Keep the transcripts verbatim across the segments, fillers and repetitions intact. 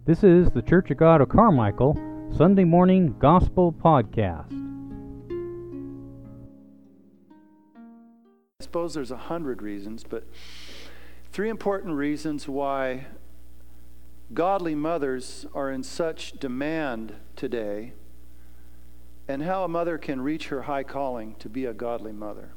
This is the Church of God of Carmichael Sunday Morning Gospel Podcast. I suppose there's a hundred reasons, but three important reasons why godly mothers are in such demand today, and how a mother can reach her high calling to be a godly mother.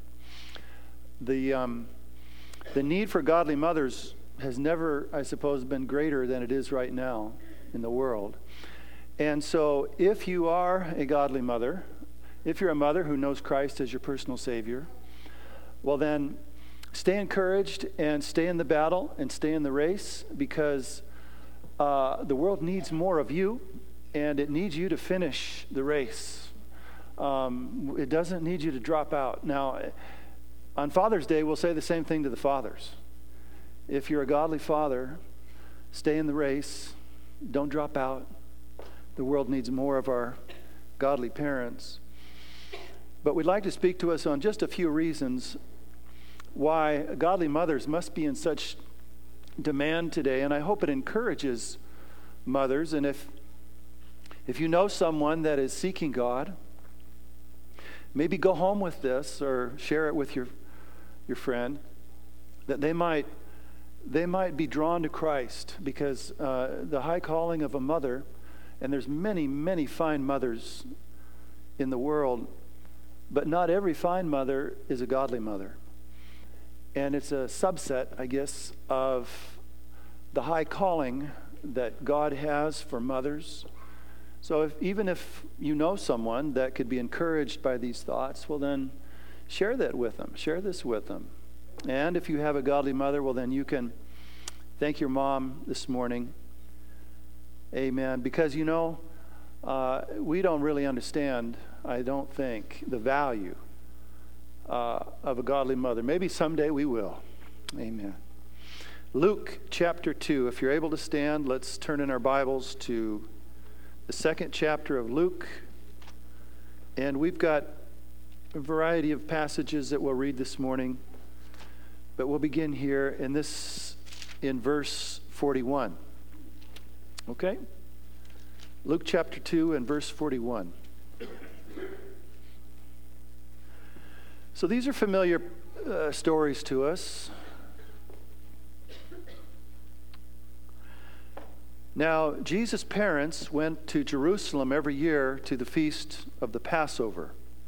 The um, the need for godly mothers has never, I suppose, been greater than it is right now in the world. And so if you are a godly mother, if you're a mother who knows Christ as your personal Savior, well then stay encouraged and stay in the battle and stay in the race, because uh, the world needs more of you, and it needs you to finish the race. Um, it doesn't need you to drop out. Now, on Father's Day, we'll say the same thing to the fathers. If you're a godly father, stay in the race. Don't drop out. The world needs more of our godly parents. But we'd like to speak to us on just a few reasons why godly mothers must be in such demand today. And I hope it encourages mothers. And if if you know someone that is seeking God, maybe go home with this or share it with your your friend, that they might they might be drawn to Christ, because uh, the high calling of a mother, and there's many, many fine mothers in the world, but not every fine mother is a godly mother. And it's a subset, I guess, of the high calling that God has for mothers. So if, even if you know someone that could be encouraged by these thoughts, well then share that with them. Share this with them. And if you have a godly mother, well then you can thank your mom this morning. Amen. Because you know, uh, we don't really understand, I don't think, the value uh, of a godly mother. Maybe someday we will. Amen. Luke chapter two. If you're able to stand, let's turn in our Bibles to the second chapter of Luke. And we've got a variety of passages that we'll read this morning. But we'll begin here in this, in verse forty-one. Okay? Luke chapter two and verse forty-one. So these are familiar uh, stories to us. Now, Jesus' parents went to Jerusalem every year to the feast of the Passover.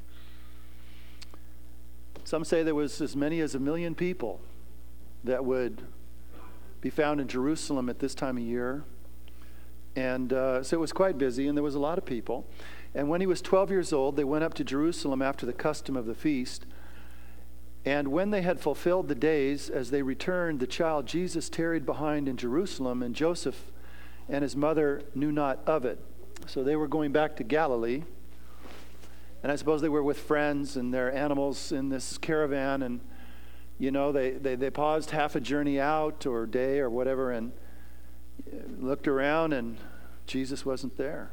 Some say there was as many as a million people that would be found in Jerusalem at this time of year. And uh, so it was quite busy, and there was a lot of people. And when he was twelve years old, they went up to Jerusalem after the custom of the feast. And when they had fulfilled the days, as they returned, the child Jesus tarried behind in Jerusalem, and Joseph and his mother knew not of it. So they were going back to Galilee. And I suppose they were with friends and their animals in this caravan. And, you know, they, they, they paused half a journey out or day or whatever and looked around, and Jesus wasn't there.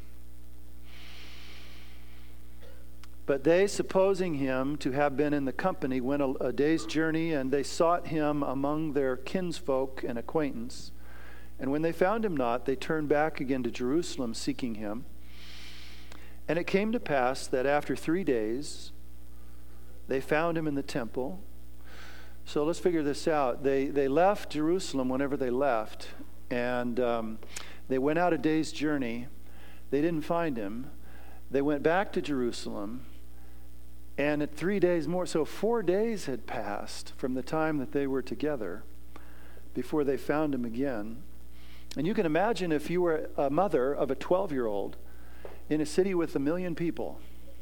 But they, supposing him to have been in the company, went a, a day's journey, and they sought him among their kinsfolk and acquaintance. And when they found him not, they turned back again to Jerusalem, seeking him. And it came to pass that after three days, they found him in the temple. So let's figure this out. They they left Jerusalem whenever they left, and um, they went out a day's journey. They didn't find him. They went back to Jerusalem, and at three days more, so four days had passed from the time that they were together before they found him again. And you can imagine if you were a mother of a twelve-year-old in a city with a million people,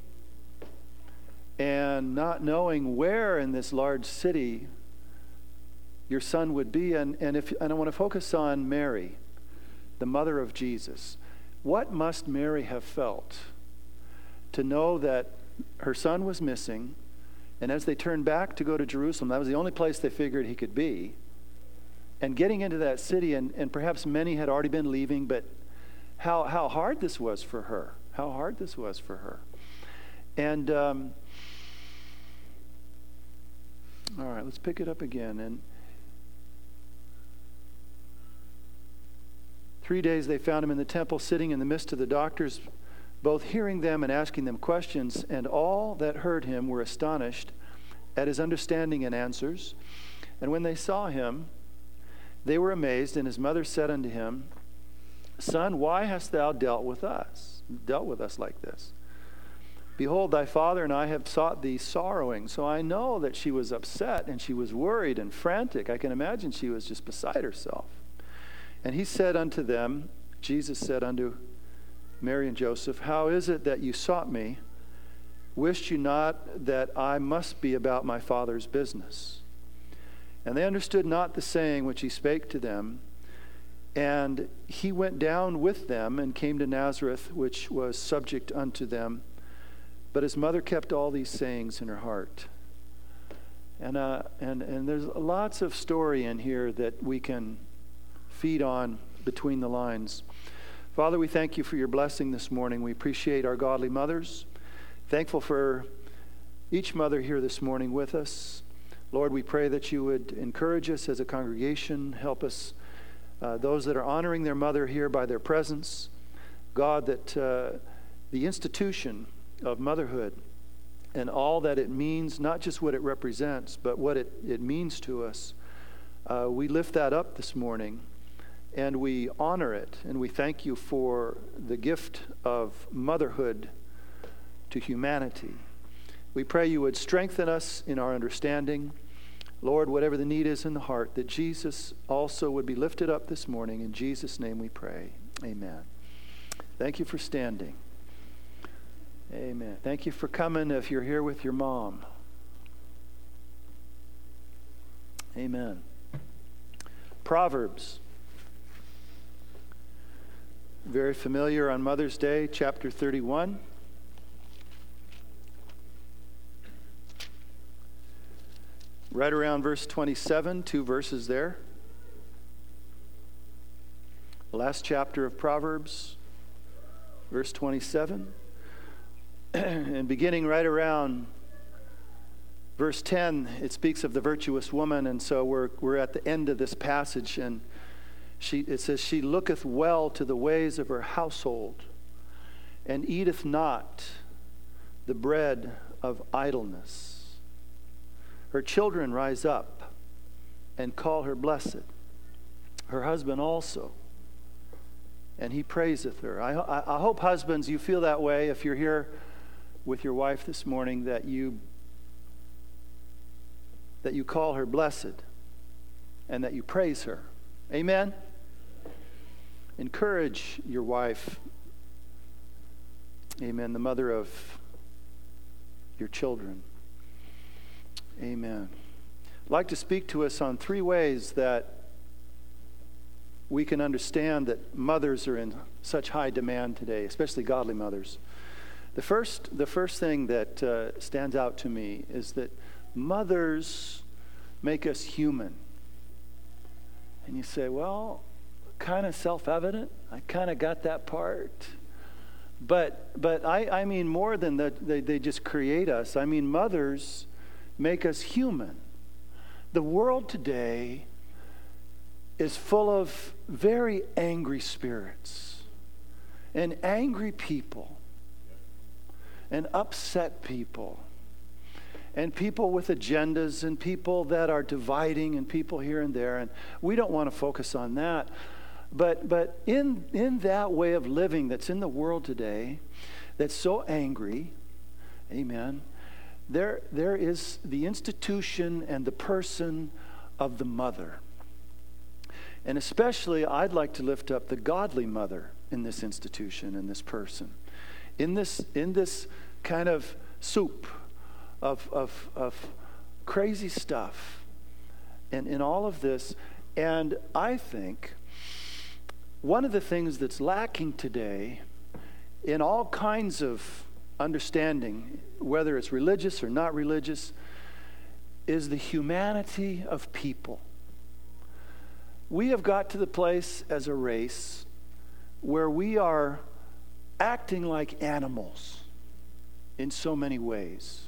and not knowing where in this large city your son would be. And, and, if, and I want to focus on Mary, the mother of Jesus. What must Mary have felt to know that her son was missing, and as they turned back to go to Jerusalem, that was the only place they figured he could be, and getting into that city, and, and perhaps many had already been leaving, but how, how hard this was for her. How hard this was for her. And, um, all right, let's pick it up again. And Three days they found him in the temple, sitting in the midst of the doctors, both hearing them and asking them questions. And all that heard him were astonished at his understanding and answers. And when they saw him, they were amazed. And his mother said unto him, Son, why hast thou dealt with us, dealt with us like this? Behold, thy father and I have sought thee sorrowing. So I know that she was upset and she was worried and frantic. I can imagine she was just beside herself. And he said unto them, Jesus said unto Mary and Joseph, How is it that you sought me? Wished you not that I must be about my Father's business? And they understood not the saying which he spake to them. And he went down with them and came to Nazareth, which was subject unto them. But his mother kept all these sayings in her heart. And uh, and and there's lots of story in here that we can feed on between the lines. Father, we thank you for your blessing this morning. We appreciate our godly mothers. Thankful for each mother here this morning with us. Lord, we pray that you would encourage us as a congregation. Help us, uh, those that are honoring their mother here by their presence. God, that uh, the institution of motherhood and all that it means, not just what it represents, but what it, it means to us. Uh, we lift that up this morning and we honor it, and we thank you for the gift of motherhood to humanity. We pray you would strengthen us in our understanding. Lord, whatever the need is in the heart, that Jesus also would be lifted up this morning. In Jesus' name we pray. Amen. Thank you for standing. Amen. Thank you for coming if you're here with your mom. Amen. Proverbs. Very familiar on Mother's Day, chapter thirty-one. Right around verse twenty-seven, two verses there. The last chapter of Proverbs, verse twenty-seven. And beginning right around verse ten, it speaks of the virtuous woman, and so we're we're at the end of this passage, and she it says, She looketh well to the ways of her household, and eateth not the bread of idleness. Her children rise up and call her blessed, her husband also, and he praiseth her. I, I, I hope, husbands, you feel that way if you're here with your wife this morning, that you that you call her blessed and that you praise her. Amen? Encourage your wife. Amen. The mother of your children. Amen. I'd like to speak to us on three ways that we can understand that mothers are in such high demand today, especially godly mothers. The first, the first thing that uh, stands out to me is that mothers make us human. And you say, well, kind of self-evident. I kind of got that part. But but I, I mean more than that, they, they just create us. I mean, mothers make us human. The world today is full of very angry spirits and angry people and upset people and people with agendas and people that are dividing and people here and there. And we don't want to focus on that. But but in, in that way of living that's in the world today, that's so angry, amen, there there is the institution and the person of the mother. And especially, I'd like to lift up the godly mother in this institution, in this person. In this in this kind of soup of of, of crazy stuff and in all of this. And I think one of the things that's lacking today in all kinds of understanding, whether it's religious or not religious, is the humanity of people. We have got to the place as a race where we are acting like animals in so many ways.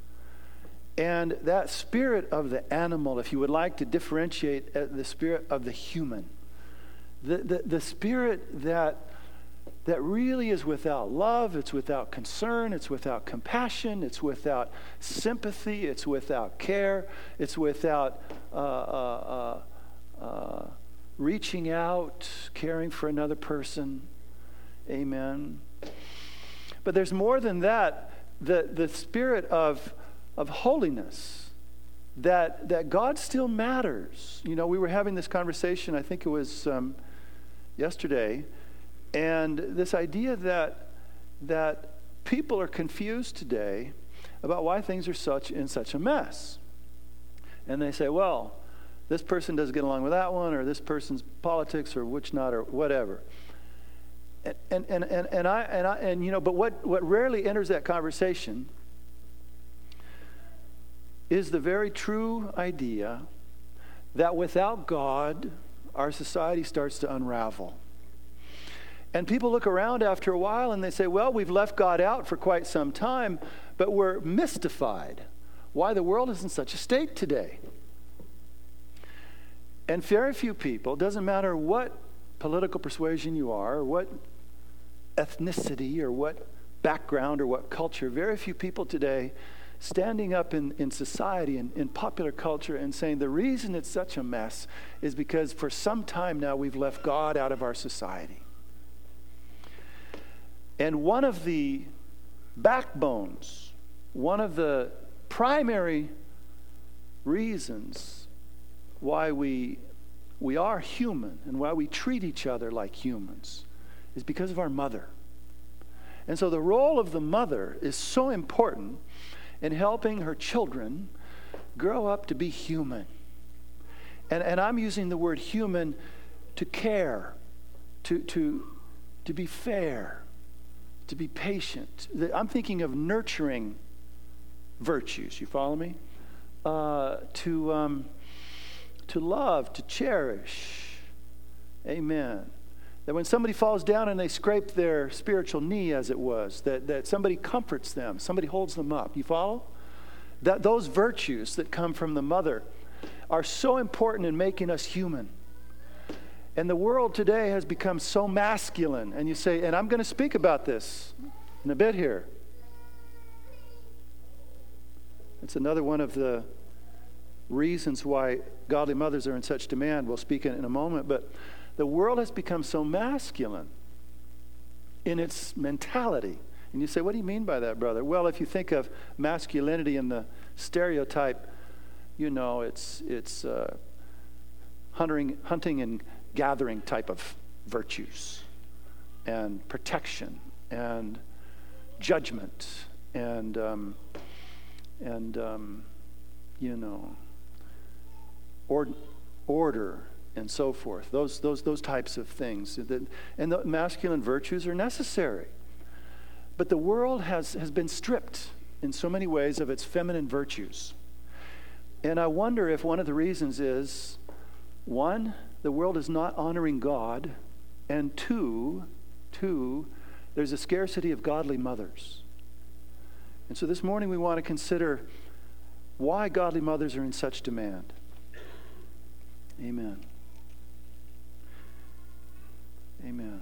And that spirit of the animal, if you would like to differentiate the spirit of the human, The, the, the spirit that, that really is without love, it's without concern, it's without compassion, it's without sympathy, it's without care, it's without uh, uh, uh, uh, reaching out, caring for another person. Amen. But there's more than that. The, the spirit of, of holiness, that, that God still matters. You know, we were having this conversation, I think it was um, yesterday, and this idea that, that people are confused today about why things are such in such a mess. And they say, well, this person doesn't get along with that one, or this person's politics, or which not, or whatever. And and and and I and I and you know, but what, what rarely enters that conversation is the very true idea that without God, our society starts to unravel. And people look around after a while and they say, well, we've left God out for quite some time, but we're mystified why the world is in such a state today. And very few people, doesn't matter what political persuasion you are, or what ethnicity, or what background, or what culture, very few people today standing up in, in society and in popular culture and saying the reason it's such a mess is because for some time now we've left God out of our society. And one of the backbones, one of the primary reasons why we we are human and why we treat each other like humans is because of our mother. And so the role of the mother is so important in helping her children grow up to be human. And and I'm using the word human to care, to to to be fair, to be patient. I'm thinking of nurturing virtues. You follow me? Uh, to um, to love, to cherish. Amen. That when somebody falls down and they scrape their spiritual knee, as it was, that, that somebody comforts them, somebody holds them up. You follow? That those virtues that come from the mother are so important in making us human. And the world today has become so masculine. And you say, and I'm going to speak about this in a bit here. It's another one of the reasons why godly mothers are in such demand. We'll speak in, in a moment. But the world has become so masculine in its mentality. And you say, what do you mean by that, brother? Well, if you think of masculinity in the stereotype, you know, it's it's uh, hunting, hunting and gathering type of virtues, and protection, and judgment, and and um, and um, you know, or, order and so forth. Those those those types of things. And the masculine virtues are necessary. But the world has, has been stripped in so many ways of its feminine virtues. And I wonder if one of the reasons is, one, the world is not honoring God, and two, two, there's a scarcity of godly mothers. And so this morning we want to consider why godly mothers are in such demand. Amen. Amen.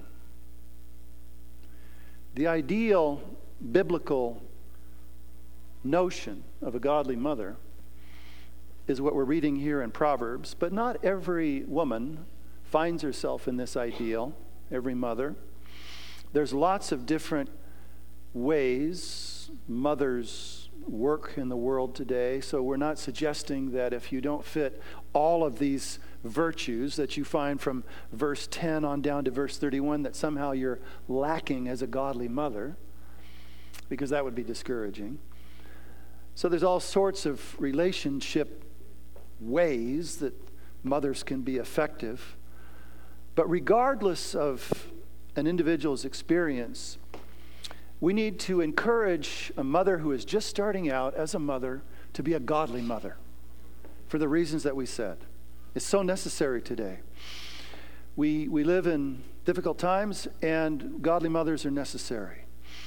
The ideal biblical notion of a godly mother is what we're reading here in Proverbs, but not every woman finds herself in this ideal, every mother. There's lots of different ways mothers work in the world today, so we're not suggesting that if you don't fit all of these virtues that you find from verse ten on down to verse thirty-one, that somehow you're lacking as a godly mother, because that would be discouraging. So there's all sorts of relationship ways that mothers can be effective. But regardless of an individual's experience, we need to encourage a mother who is just starting out as a mother to be a godly mother for the reasons that we said. It's so necessary today. We we live in difficult times, and godly mothers are necessary.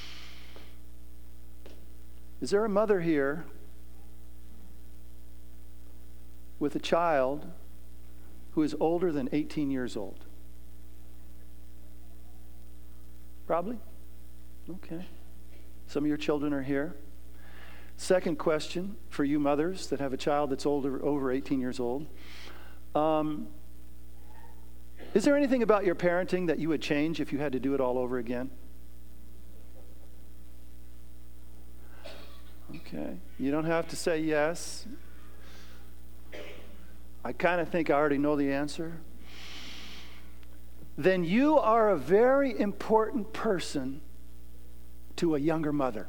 Is there a mother here with a child who is older than eighteen years old? Probably? Okay. Some of your children are here. Second question for you mothers that have a child that's older, over eighteen years old. Um, is there anything about your parenting that you would change if you had to do it all over again? Okay. You don't have to say yes. I kind of think I already know the answer. Then you are a very important person to a younger mother.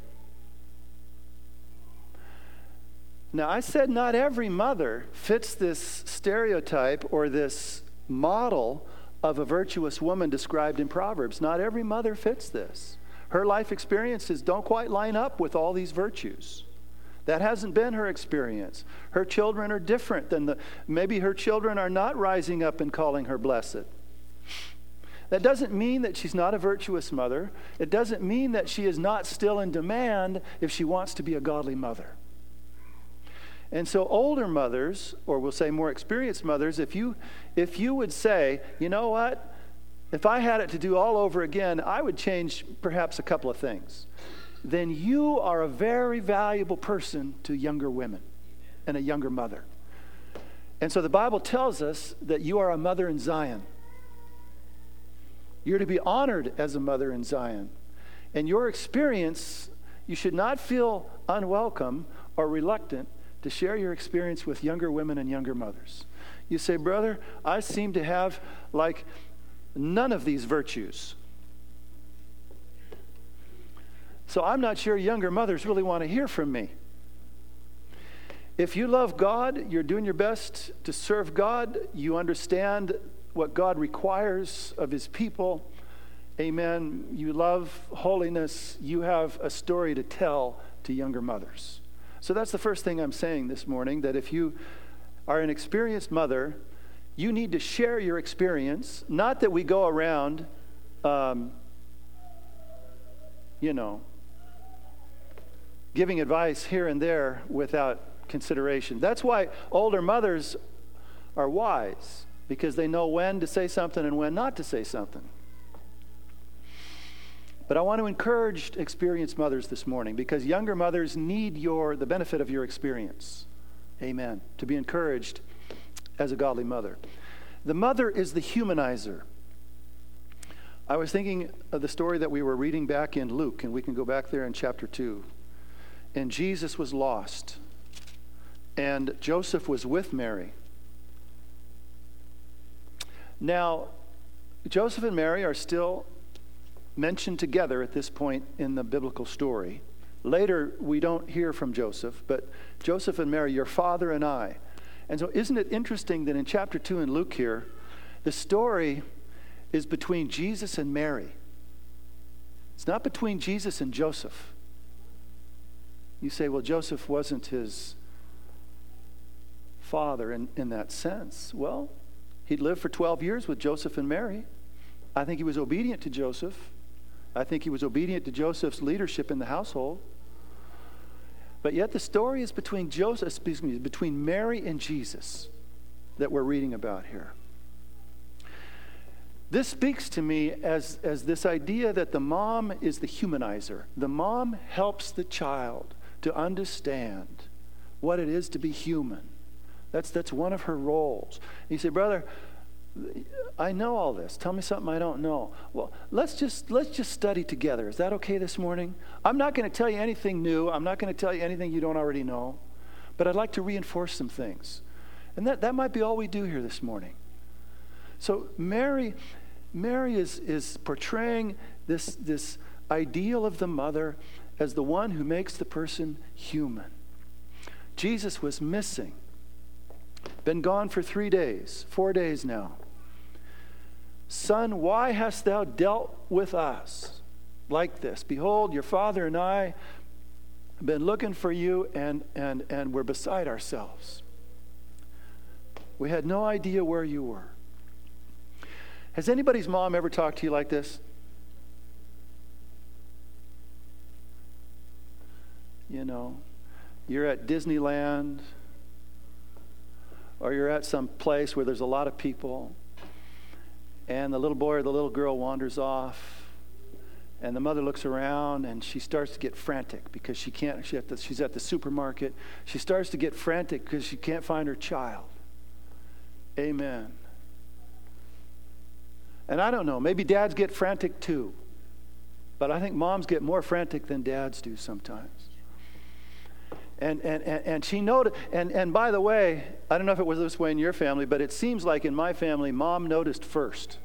Now, I said not every mother fits this stereotype or this model of a virtuous woman described in Proverbs. Not every mother fits this. Her life experiences don't quite line up with all these virtues. That hasn't been her experience. Her children are different than the, maybe her children are not rising up and calling her blessed. That doesn't mean that she's not a virtuous mother. It doesn't mean that she is not still in demand if she wants to be a godly mother. And so older mothers, or we'll say more experienced mothers, if you if you would say, you know what, if I had it to do all over again, I would change perhaps a couple of things. Then you are a very valuable person to younger women and a younger mother. And so the Bible tells us that you are a mother in Zion. You're to be honored as a mother in Zion. And your experience, you should not feel unwelcome or reluctant to share your experience with younger women and younger mothers. You say, brother, I seem to have like none of these virtues. So I'm not sure younger mothers really want to hear from me. If you love God, you're doing your best to serve God, you understand what God requires of his people. Amen. You love holiness. You have a story to tell to younger mothers. So that's the first thing I'm saying this morning, that if you are an experienced mother, you need to share your experience. Not that we go around, um, you know, giving advice here and there without consideration. That's why older mothers are wise, because they know when to say something and when not to say something. But I want to encourage experienced mothers this morning, because younger mothers need your the benefit of your experience. Amen. To be encouraged as a godly mother. The mother is the humanizer. I was thinking of the story that we were reading back in Luke, and we can go back there in chapter two. And Jesus was lost, and Joseph was with Mary. Now, Joseph and Mary are still mentioned together at this point in the biblical story. Later, we don't hear from Joseph, but Joseph and Mary, your father and I. And so isn't it interesting that in chapter two in Luke here, the story is between Jesus and Mary. It's not between Jesus and Joseph. You say, well, Joseph wasn't his father in, in that sense. Well, he'd lived for twelve years with Joseph and Mary. I think he was obedient to Joseph. I think he was obedient to Joseph's leadership in the household. But yet the story is between Joseph, excuse me, between Mary and Jesus that we're reading about here. This speaks to me as, as this idea that the mom is the humanizer. The mom helps the child to understand what it is to be human. That's, that's one of her roles. And you say, brother, I know all this. Tell me something I don't know. Well, let's just let's just study together. Is that okay this morning? I'm not going to tell you anything new. I'm not going to tell you anything you don't already know. But I'd like to reinforce some things. And that, that might be all we do here this morning. So Mary, Mary is, is portraying this, this ideal of the mother as the one who makes the person human. Jesus was missing. Been gone for three days, four days now. Son, why hast thou dealt with us like this? Behold, your father and I have been looking for you, and, and, and we're beside ourselves. We had no idea where you were. Has anybody's mom ever talked to you like this? You know, you're at Disneyland, or you're at some place where there's a lot of people, and the little boy or the little girl wanders off, And the mother looks around and she starts to get frantic because she can't, she at the, she's at the supermarket. She starts to get frantic because she can't find her child. Amen. And I don't know, maybe dads get frantic too. But I think moms get more frantic than dads do sometimes. And and, and, and she noticed, and, and by the way, I don't know if it was this way in your family, but it seems like in my family, mom noticed first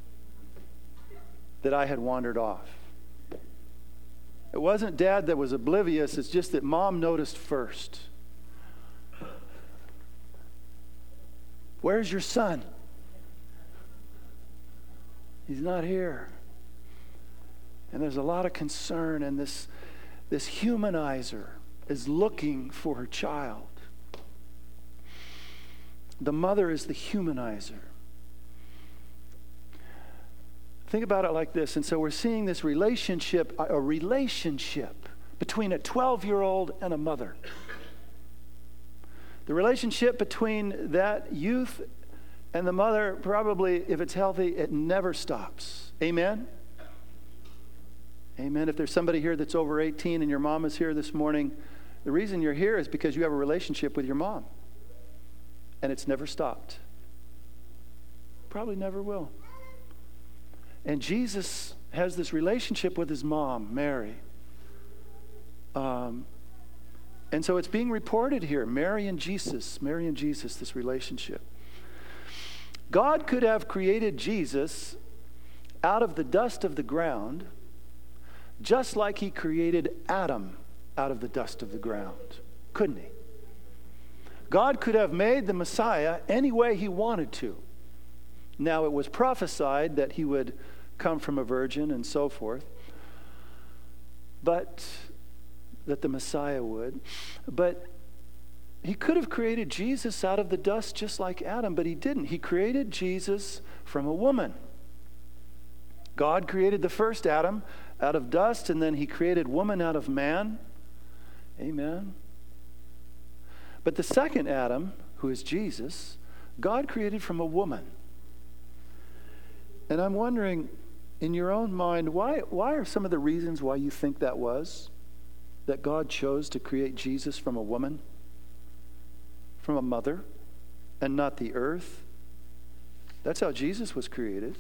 that I had wandered off. It wasn't dad that was oblivious, it's just that mom noticed first. Where's your son? He's not here. And there's a lot of concern, and this, this humanizer is looking for her child. The mother is the humanizer. Think about it like this. And so we're seeing this relationship, a relationship between a twelve-year-old and a mother. The relationship between that youth and the mother, probably, if it's healthy, it never stops. Amen? Amen. If there's somebody here that's over eighteen and your mom is here this morning, the reason you're here is because you have a relationship with your mom. And it's never stopped. Probably never will. And Jesus has this relationship with his mom, Mary. Um, and so it's being reported here, Mary and Jesus, Mary and Jesus, this relationship. God could have created Jesus out of the dust of the ground, just like he created Adam out of the dust of the ground, couldn't he? God could have made the Messiah any way he wanted to. Now, it was prophesied that he would come from a virgin and so forth, but that the Messiah would. But he could have created Jesus out of the dust just like Adam, but he didn't. He created Jesus from a woman. God created the first Adam out of dust, and then he created woman out of man. Amen. But the second Adam, who is Jesus, God created from a woman. And I'm wondering, in your own mind, why, why are some of the reasons why you think that was? That God chose to create Jesus from a woman? From a mother? And not the earth? That's how Jesus was created.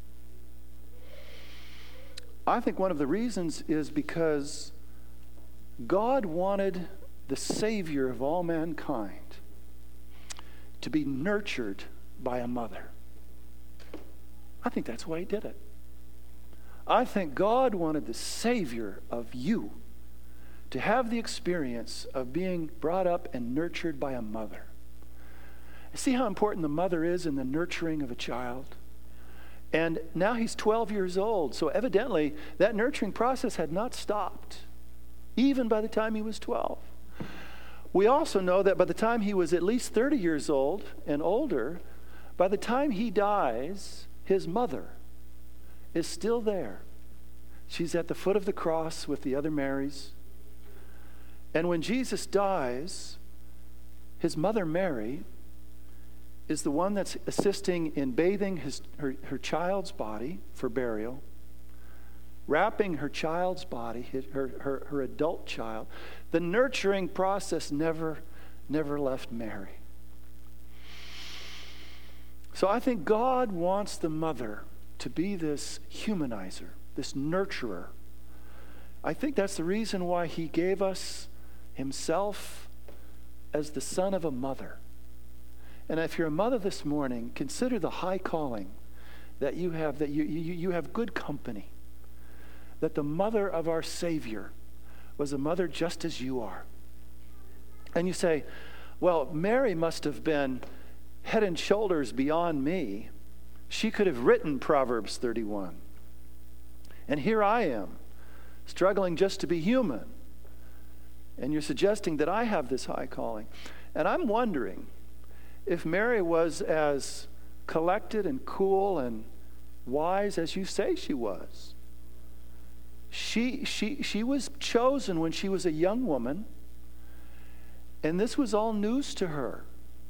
I think one of the reasons is because God wanted the Savior of all mankind to be nurtured by a mother. I think that's why he did it. I think God wanted the Savior of you to have the experience of being brought up and nurtured by a mother. See how important the mother is in the nurturing of a child? And now he's twelve years old, so evidently that nurturing process had not stopped, even by the time he was twelve. We also know that by the time he was at least thirty years old and older, by the time he dies, his mother is still there. She's at the foot of the cross with the other Marys. And when Jesus dies, his mother Mary is the one that's assisting in bathing his, her, her child's body for burial, wrapping her child's body, her, her, her adult child. The nurturing process never, never left Mary. So I think God wants the mother to be this humanizer, this nurturer. I think that's the reason why he gave us himself as the son of a mother. And if you're a mother this morning, consider the high calling that you have, that you, you, you have good company, that the mother of our Savior was a mother just as you are. And you say, well, Mary must have been head and shoulders beyond me. She could have written Proverbs thirty-one. And here I am, struggling just to be human. And you're suggesting that I have this high calling. And I'm wondering if Mary was as collected and cool and wise as you say she was. She, she, she was chosen when she was a young woman, and this was all news to her.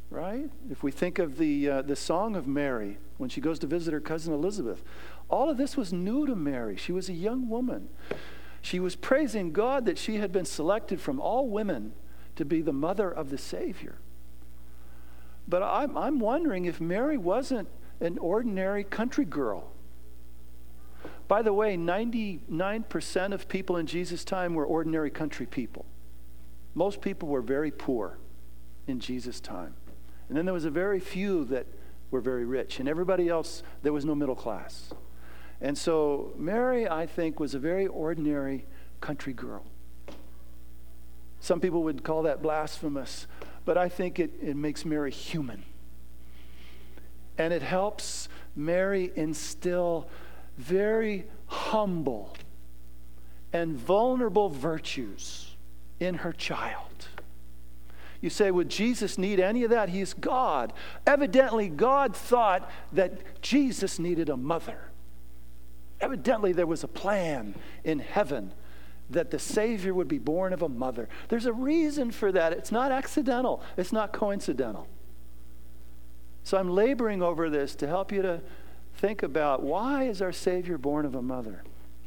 right? If we think of the uh, the Song of Mary, when she goes to visit her cousin Elizabeth, all of this was new to Mary. She was a young woman. She was praising God that she had been selected from all women to be the mother of the Savior. But I'm, I'm wondering if Mary wasn't an ordinary country girl. By the way, ninety-nine percent of people in Jesus' time were ordinary country people. Most people were very poor in Jesus' time. And then there was a very few that were very rich. And everybody else, there was no middle class. And so Mary, I think, was a very ordinary country girl. Some people would call that blasphemous, but I think it, it makes Mary human. And it helps Mary instill very humble and vulnerable virtues in her child. You say, would Jesus need any of that? He's God. Evidently, God thought that Jesus needed a mother. Evidently, there was a plan in heaven that the Savior would be born of a mother. There's a reason for that. It's not accidental. It's not coincidental. So I'm laboring over this to help you to think about, why is our Savior born of a mother?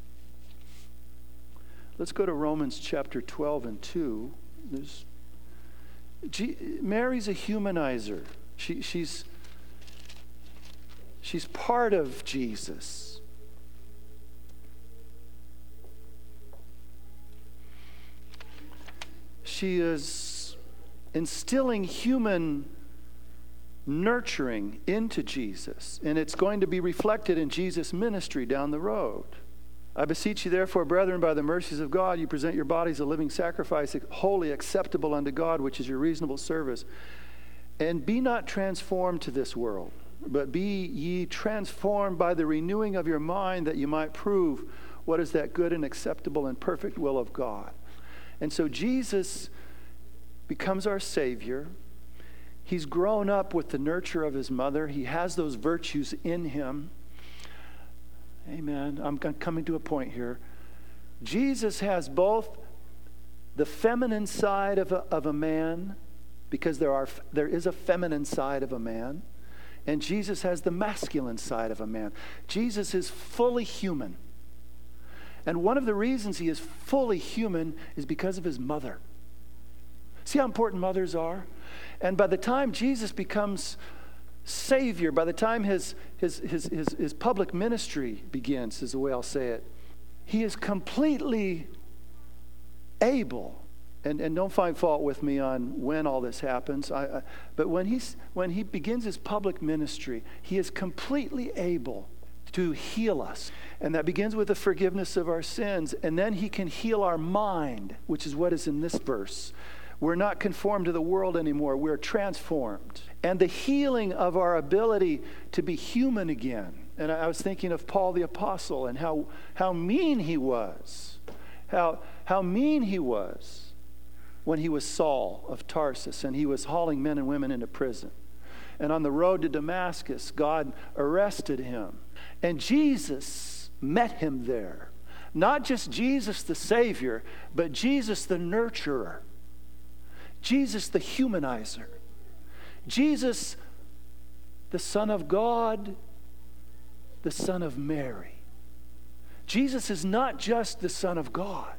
Let's go to Romans chapter twelve and two. There's, G, Mary's a humanizer. She, she's, she's part of Jesus. She is instilling human nurturing into Jesus, and it's going to be reflected in Jesus' ministry down the road. I beseech you, therefore, brethren, by the mercies of God, you present your bodies a living sacrifice, wholly acceptable unto God, which is your reasonable service. And be not transformed to this world, but be ye transformed by the renewing of your mind, that you might prove what is that good and acceptable and perfect will of God. And so Jesus becomes our Savior. He's grown up with the nurture of his mother. He has those virtues in him. Amen. I'm coming to a point here. Jesus has both the feminine side of a, of a man, because there are there is a feminine side of a man, and Jesus has the masculine side of a man. Jesus is fully human. And one of the reasons he is fully human is because of his mother. See how important mothers are? And by the time Jesus becomes Savior, by the time his, his, his, his, his public ministry begins, is the way I'll say it, he is completely able, and, and don't find fault with me on when all this happens, I, I, but when, he's, when he begins his public ministry, he is completely able to heal us. And that begins with the forgiveness of our sins. And then he can heal our mind, which is what is in this verse. We're not conformed to the world anymore. We're transformed. And the healing of our ability to be human again. And I was thinking of Paul the Apostle and how, how mean he was. How, how mean he was when he was Saul of Tarsus and he was hauling men and women into prison. And on the road to Damascus, God arrested him. And Jesus met him there. Not just Jesus the Savior, but Jesus the nurturer. Jesus the humanizer. Jesus the Son of God, the Son of Mary. Jesus is not just the Son of God.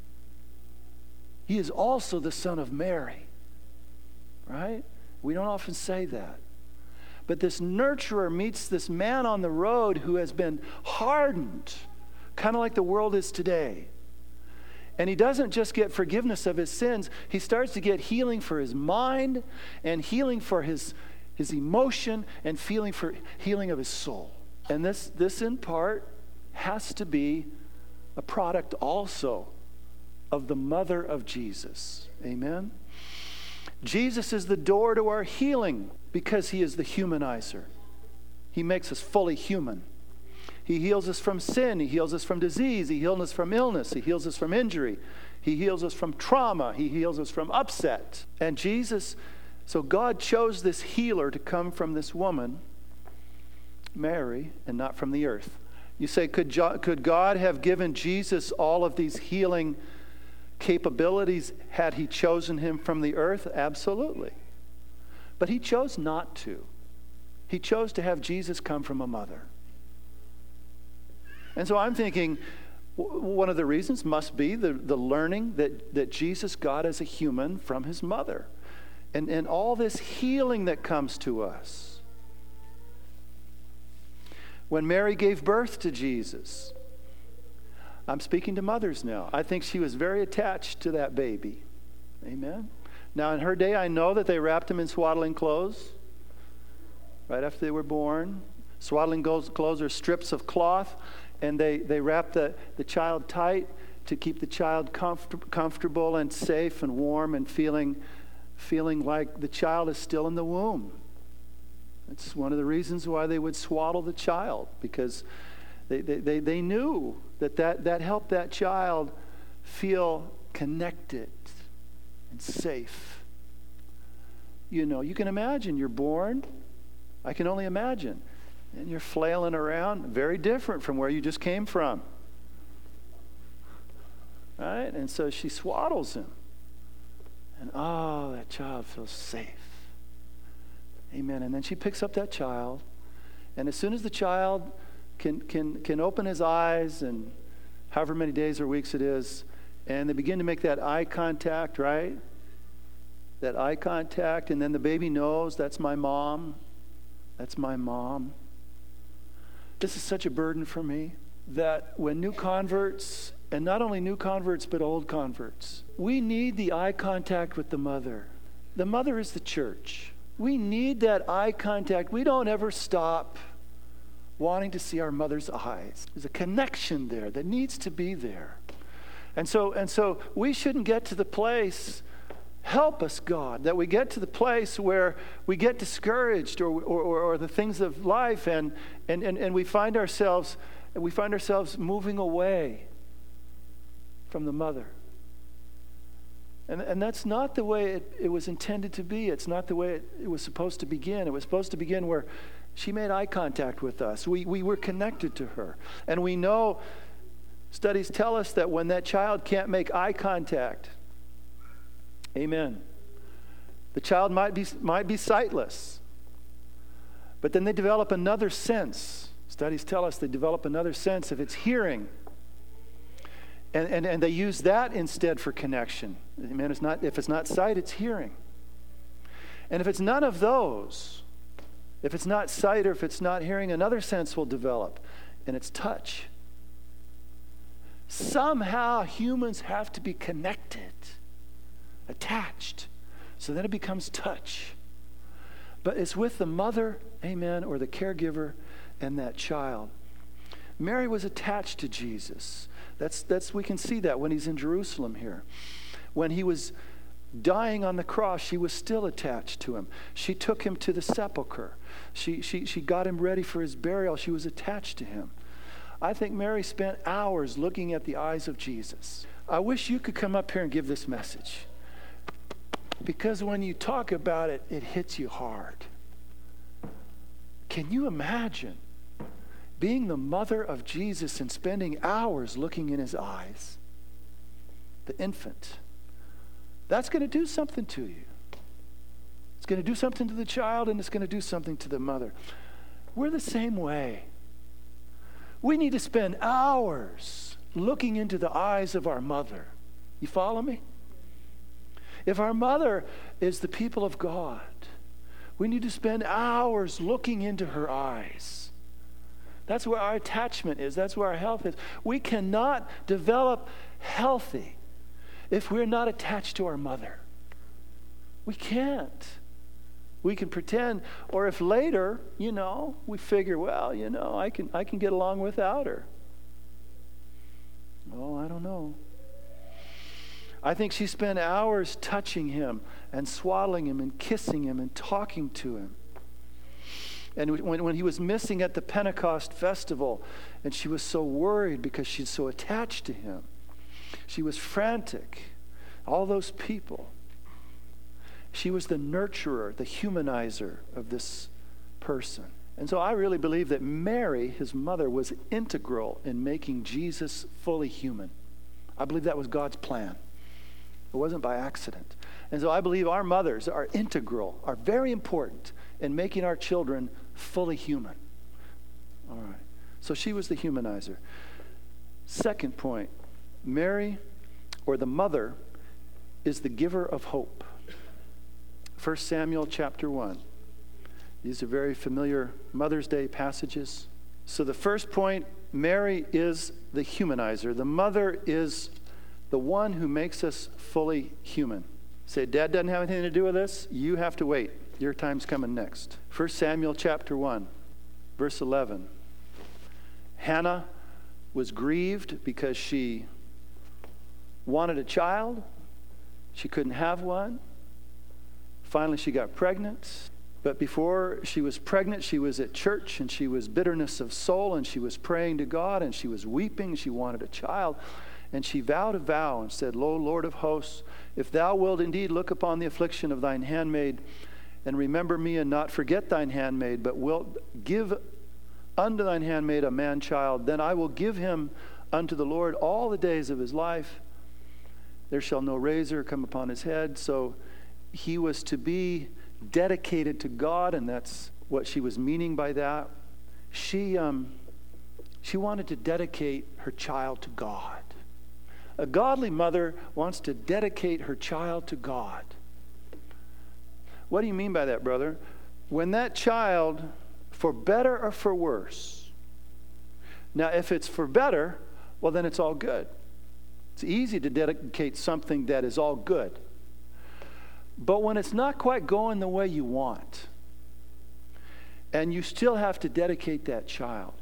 He is also the Son of Mary. Right? We don't often say that. But this nurturer meets this man on the road who has been hardened, kind of like the world is today. And he doesn't just get forgiveness of his sins, he starts to get healing for his mind and healing for his, his emotion and feeling for healing of his soul. And this, this in part has to be a product also of the mother of Jesus. Amen? Jesus is the door to our healing because he is the humanizer. He makes us fully human. He heals us from sin. He heals us from disease. He heals us from illness. He heals us from injury. He heals us from trauma. He heals us from upset. And Jesus, so God chose this healer to come from this woman, Mary, and not from the earth. You say, could, jo- could God have given Jesus all of these healing capabilities had he chosen him from the earth? Absolutely. But he chose not to. He chose to have Jesus come from a mother. And so I'm thinking, one of the reasons must be the, the learning that, that Jesus got as a human from his mother. And, and all this healing that comes to us. When Mary gave birth to Jesus, I'm speaking to mothers now. I think she was very attached to that baby. Amen? Now, in her day, I know that they wrapped him in swaddling clothes right after they were born. Swaddling clothes are strips of cloth, and they, they wrap the, the child tight to keep the child comfort, comfortable and safe and warm and feeling, feeling like the child is still in the womb. It's one of the reasons why they would swaddle the child, because they, they, they, they knew that, that that helped that child feel connected and safe. You know, you can imagine you're born. I can only imagine. And you're flailing around, very different from where you just came from. Right? And so she swaddles him. And oh, that child feels safe. Amen. And then she picks up that child. And as soon as the child can, can, can open his eyes, and however many days or weeks it is, and they begin to make that eye contact, right? That eye contact, and then the baby knows, that's my mom. That's my mom. This is such a burden for me, that when new converts, and not only new converts, but old converts, we need the eye contact with the mother. The mother is the church. We need that eye contact. We don't ever stop wanting to see our mother's eyes. There's a connection there that needs to be there. And so, and so we shouldn't get to the place, help us, God, that we get to the place where we get discouraged or or, or, or the things of life, and, and, and, and we find ourselves we find ourselves moving away from the mother. And, and that's not the way it, it was intended to be. It's not the way it, it was supposed to begin. It was supposed to begin where she made eye contact with us. We, we were connected to her. And we know, studies tell us that when that child can't make eye contact, amen, the child might be, might be sightless. But then they develop another sense. Studies tell us they develop another sense if it's hearing. And, and, and they use that instead for connection. Amen. It's not, if it's not sight, it's hearing. And if it's none of those, if it's not sight or if it's not hearing, another sense will develop, and it's touch. Somehow humans have to be connected, attached, so then it becomes touch. But it's with the mother, amen, or the caregiver and that child. Mary was attached to Jesus. That's, that's, we can see that when he's in Jerusalem here. When he was dying on the cross, she was still attached to him. She took him to the sepulcher. She, she, she got him ready for his burial. She was attached to him. I think Mary spent hours looking at the eyes of Jesus. I wish you could come up here and give this message, because when you talk about it, it hits you hard. Can you imagine being the mother of Jesus and spending hours looking in his eyes? The infant. That's going to do something to you. It's going to do something to the child, and it's going to do something to the mother. We're the same way. We need to spend hours looking into the eyes of our mother. You follow me? If our mother is the people of God, we need to spend hours looking into her eyes. That's where our attachment is. That's where our health is. We cannot develop healthy if we're not attached to our mother. We can't. We can pretend, or if later, you know, we figure, well, you know, I can I can get along without her. Oh, I don't know. I think she spent hours touching him and swaddling him and kissing him and talking to him. And when, when he was missing at the Pentecost festival, and she was so worried because she's so attached to him, she was frantic. All those people. She was the nurturer, the humanizer of this person. And so I really believe that Mary, his mother, was integral in making Jesus fully human. I believe that was God's plan. It wasn't by accident. And so I believe our mothers are integral, are very important in making our children fully human. All right. So she was the humanizer. Second point, Mary, or the mother, is the giver of hope. First Samuel chapter one. These are very familiar Mother's Day passages. So the first point, Mary is the humanizer. The mother is the one who makes us fully human. Say, Dad doesn't have anything to do with this? You have to wait. Your time's coming next. First Samuel chapter one, verse eleven. Hannah was grieved because she wanted a child. She couldn't have one. Finally, she got pregnant. But before she was pregnant, she was at church, and she was bitterness of soul, and she was praying to God, and she was weeping. She wanted a child. And she vowed a vow and said, Lo, Lord of hosts, if thou wilt indeed look upon the affliction of thine handmaid, and remember me, and not forget thine handmaid, but wilt give unto thine handmaid a man-child, then I will give him unto the Lord all the days of his life. There shall no razor come upon his head. So he was to be dedicated to God, and that's what she was meaning by that. She, um, she wanted to dedicate her child to God. A godly mother wants to dedicate her child to God. What do you mean by that, brother? When that child, for better or for worse, now if it's for better, well then it's all good. It's easy to dedicate something that is all good. But when it's not quite going the way you want, and you still have to dedicate that child,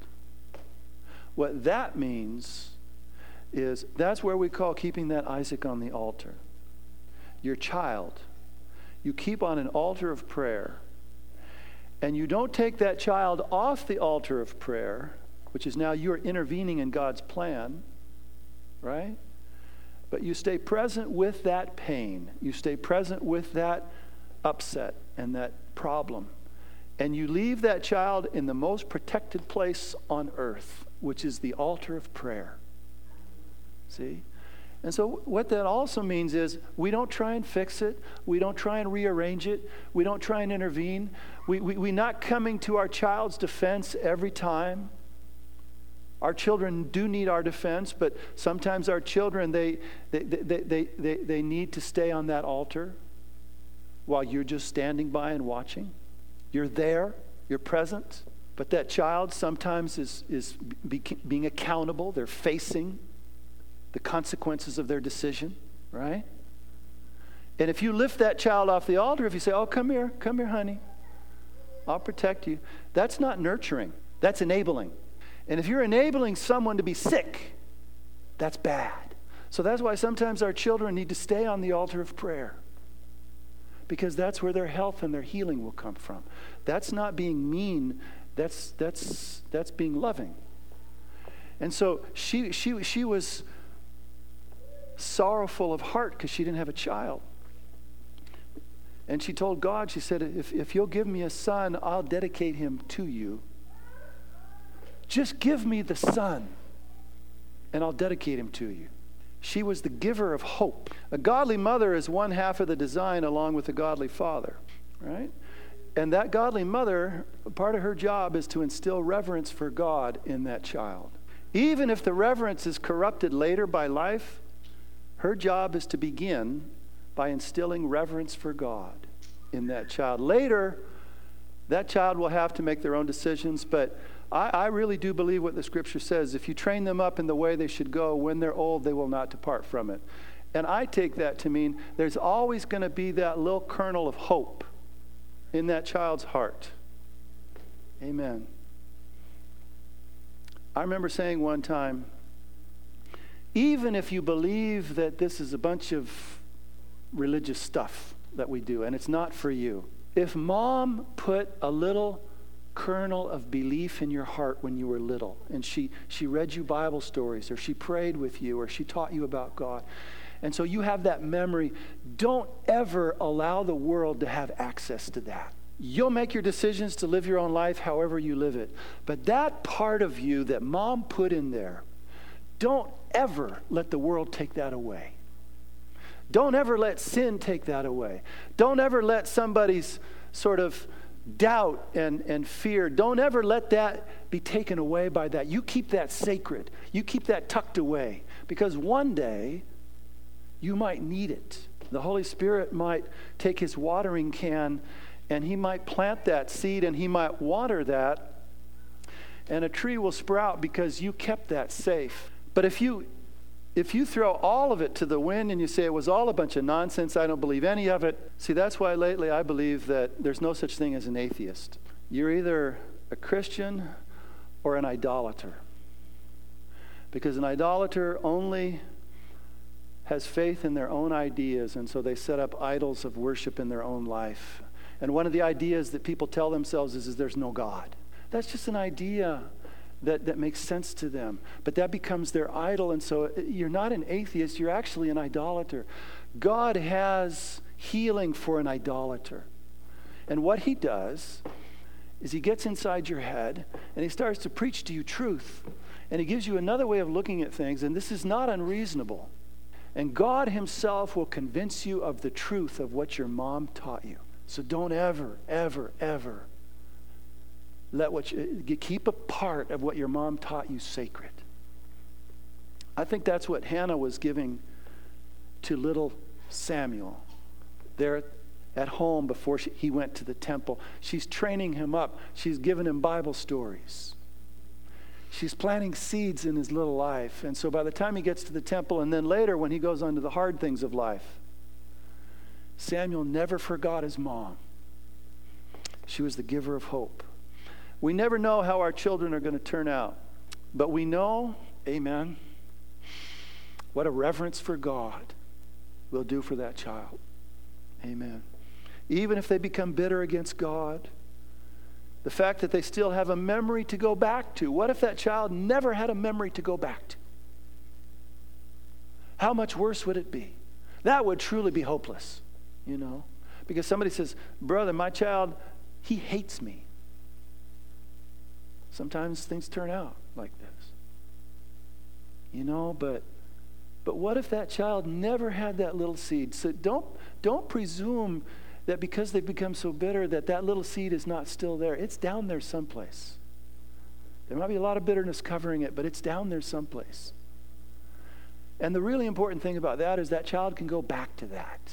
what that means is that's where we call keeping that Isaac on the altar. Your child, you keep on an altar of prayer, and you don't take that child off the altar of prayer, which is now you're intervening in God's plan, right? But you stay present with that pain. You stay present with that upset and that problem. And you leave that child in the most protected place on earth, which is the altar of prayer. See? And so what that also means is we don't try and fix it. We don't try and rearrange it. We don't try and intervene. We, we, we're not coming to our child's defense every time. Our children do need our defense, but sometimes our children, they, they, they, they, they, they need to stay on that altar while you're just standing by and watching. You're there, you're present, but that child sometimes is, is be, being accountable. They're facing the consequences of their decision, right? And if you lift that child off the altar, if you say, oh, come here, come here, honey, I'll protect you, that's not nurturing, that's enabling. And if you're enabling someone to be sick, that's bad. So that's why sometimes our children need to stay on the altar of prayer, because that's where their health and their healing will come from. That's not being mean, that's that's that's being loving. And so she she she was sorrowful of heart because she didn't have a child. And she told God, she said, if, if you'll give me a son, I'll dedicate him to you. Just give me the son, and I'll dedicate him to you. She was the giver of hope. A godly mother is one half of the design along with a godly father, right? And that godly mother, part of her job is to instill reverence for God in that child. Even if the reverence is corrupted later by life, her job is to begin by instilling reverence for God in that child. Later, that child will have to make their own decisions, but I, I really do believe what the scripture says. If you train them up in the way they should go, when they're old, they will not depart from it. And I take that to mean there's always going to be that little kernel of hope in that child's heart. Amen. I remember saying one time, even if you believe that this is a bunch of religious stuff that we do, and it's not for you, if mom put a little kernel of belief in your heart when you were little, and she, she read you Bible stories, or she prayed with you, or she taught you about God, and so you have that memory, don't ever allow the world to have access to that. You'll make your decisions to live your own life however you live it. But that part of you that mom put in there, don't ever let the world take that away. Don't ever let sin take that away. Don't ever let somebody's sort of doubt and, and fear, don't ever let that be taken away by that. You keep that sacred. You keep that tucked away, because one day you might need it. The Holy Spirit might take his watering can and he might plant that seed and he might water that, and a tree will sprout because you kept that safe. But if you If you throw all of it to the wind and you say it was all a bunch of nonsense, I don't believe any of it. See, that's why lately I believe that there's no such thing as an atheist. You're either a Christian or an idolater. Because an idolater only has faith in their own ideas, and so they set up idols of worship in their own life. And one of the ideas that people tell themselves is, is there's no God. That's just an idea that, that makes sense to them. But that becomes their idol, and so you're not an atheist, you're actually an idolater. God has healing for an idolater. And what he does is he gets inside your head and he starts to preach to you truth. And he gives you another way of looking at things, and this is not unreasonable. And God himself will convince you of the truth of what your mom taught you. So don't ever, ever, ever let what you, keep a part of what your mom taught you sacred. I think that's what Hannah was giving to little Samuel there at home before she, he went to the temple. She's training him up. She's giving him Bible stories. She's planting seeds in his little life. And so by the time he gets to the temple, and then later when he goes on to the hard things of life, Samuel never forgot his mom. She was the giver of hope. We never know how our children are going to turn out, but we know, amen, what a reverence for God will do for that child. Amen. Even if they become bitter against God, the fact that they still have a memory to go back to. What if that child never had a memory to go back to? How much worse would it be? That would truly be hopeless, you know. Because somebody says, brother, my child, he hates me. Sometimes things turn out like this. You know, but but what if that child never had that little seed? So don't don't presume that because they've become so bitter that that little seed is not still there. It's down there someplace. There might be a lot of bitterness covering it, but it's down there someplace. And the really important thing about that is that child can go back to that.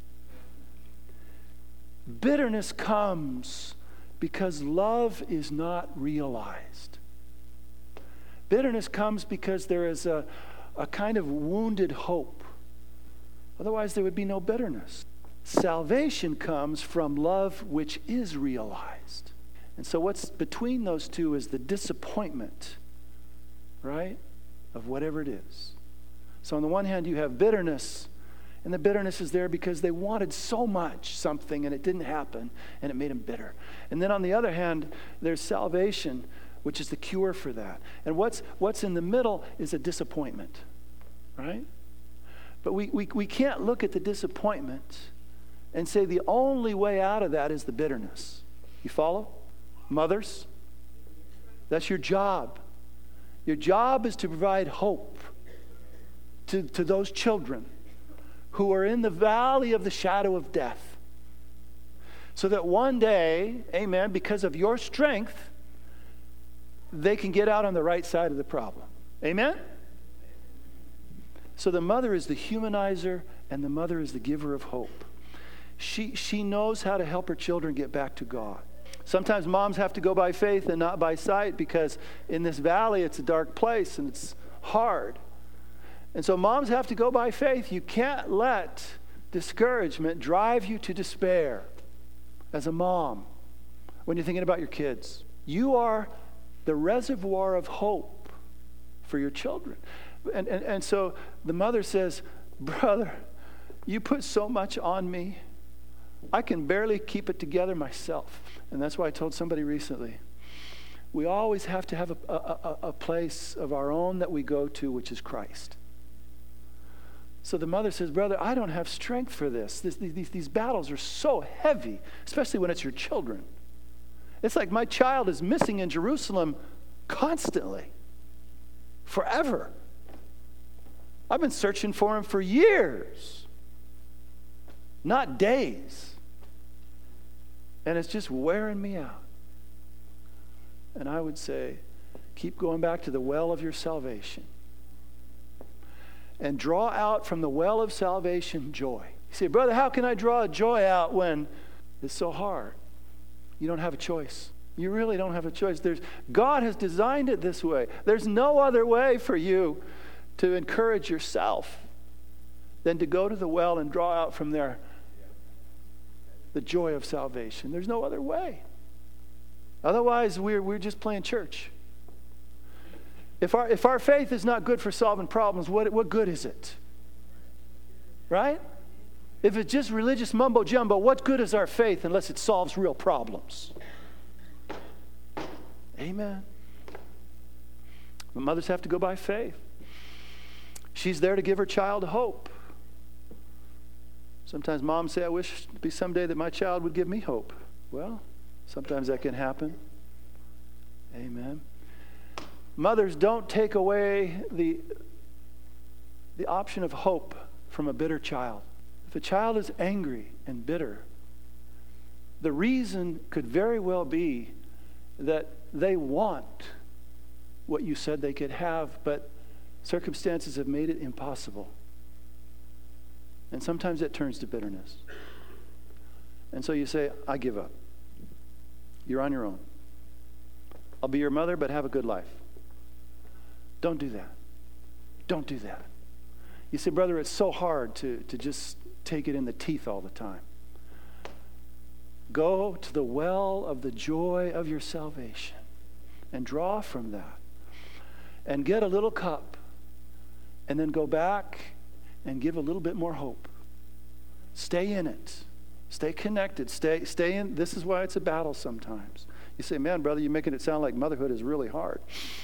Bitterness comes because love is not realized. Bitterness comes because there is a, a kind of wounded hope. Otherwise, there would be no bitterness. Salvation comes from love which is realized. And so what's between those two is the disappointment, right, of whatever it is. So on the one hand, you have bitterness, and the bitterness is there because they wanted so much something and it didn't happen, and it made them bitter. And then on the other hand, there's salvation, which is the cure for that. And what's what's in the middle is a disappointment, right? But we, we, we can't look at the disappointment and say the only way out of that is the bitterness. You follow? Mothers, that's your job. Your job is to provide hope to, to those children who are in the valley of the shadow of death. So that one day, amen, because of your strength, they can get out on the right side of the problem. Amen? So the mother is the humanizer and the mother is the giver of hope. She, she knows how to help her children get back to God. Sometimes moms have to go by faith and not by sight because in this valley it's a dark place and it's hard. And so moms have to go by faith. You can't let discouragement drive you to despair as a mom when you're thinking about your kids. You are the reservoir of hope for your children. And, and, and so the mother says, brother, you put so much on me. I can barely keep it together myself. And that's why I told somebody recently, we always have to have a, a, a, a place of our own that we go to, which is Christ. So the mother says, brother, I don't have strength for this. this these, these battles are so heavy, especially when it's your children. It's like my child is missing in Jerusalem constantly, forever. I've been searching for him for years. not days. And it's just wearing me out. And I would say, keep going back to the well of your salvation. And draw out from the well of salvation joy. You say, brother, how can I draw joy out when it's so hard? You don't have a choice. You really don't have a choice. There's, God has designed it this way. There's no other way for you to encourage yourself than to go to the well and draw out from there the joy of salvation. There's no other way. Otherwise, we're, we're just playing church. If our, if our faith is not good for solving problems, what, what good is it? Right? If it's just religious mumbo jumbo, what good is our faith unless it solves real problems? Amen. But mothers have to go by faith. She's there to give her child hope. Sometimes moms say, I wish it'd be someday that my child would give me hope. Well, sometimes that can happen. Amen. Mothers, don't take away the, the option of hope from a bitter child. If a child is angry and bitter, the reason could very well be that they want what you said they could have, but circumstances have made it impossible. And sometimes it turns to bitterness. And so you say, I give up. You're on your own. I'll be your mother, but have a good life. Don't do that. Don't do that. You say, brother, it's so hard to, to just take it in the teeth all the time. Go to the well of the joy of your salvation and draw from that. And get a little cup. And then go back and give a little bit more hope. Stay in it. Stay connected. Stay, stay in. This is why it's a battle sometimes. You say, man, brother, you're making it sound like motherhood is really hard.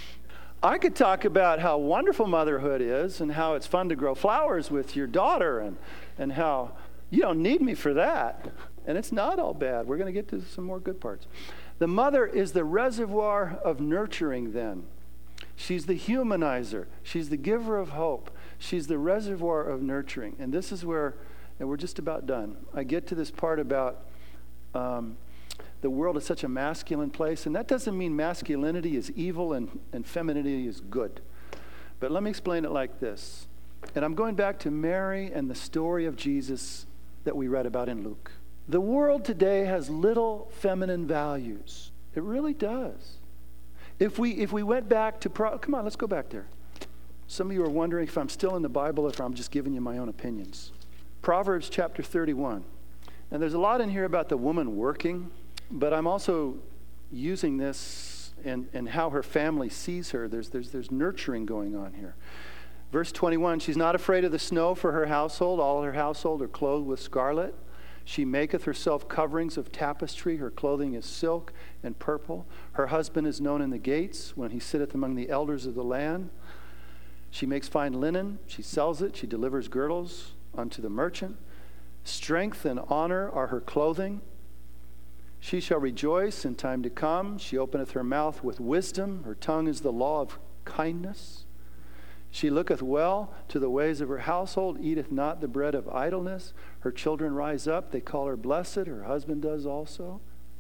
I could talk about how wonderful motherhood is and how it's fun to grow flowers with your daughter and, and how you don't need me for that. And it's not all bad. We're going to get to some more good parts. The mother is the reservoir of nurturing then. She's the humanizer. She's the giver of hope. She's the reservoir of nurturing. And this is where, and we're just about done, I get to this part about um, the world is such a masculine place. And that doesn't mean masculinity is evil and, and femininity is good. But let me explain it like this. And I'm going back to Mary and the story of Jesus that we read about in Luke. The world today has little feminine values. It really does. If we if we went back to, Pro- come on, let's go back there. Some of you are wondering if I'm still in the Bible or if I'm just giving you my own opinions. Proverbs chapter thirty-one. And there's a lot in here about the woman working, but I'm also using this and, and how her family sees her. There's, there's, there's nurturing going on here. Verse twenty-one, she's not afraid of the snow for her household. All her household are clothed with scarlet. She maketh herself coverings of tapestry. Her clothing is silk and purple. Her husband is known in the gates when he sitteth among the elders of the land. She makes fine linen. She sells it. She delivers girdles unto the merchant. Strength and honor are her clothing. She shall rejoice in time to come. She openeth her mouth with wisdom. Her tongue is the law of kindness. She looketh well to the ways of her household, eateth not the bread of idleness. Her children rise up, they call her blessed. Her husband does also.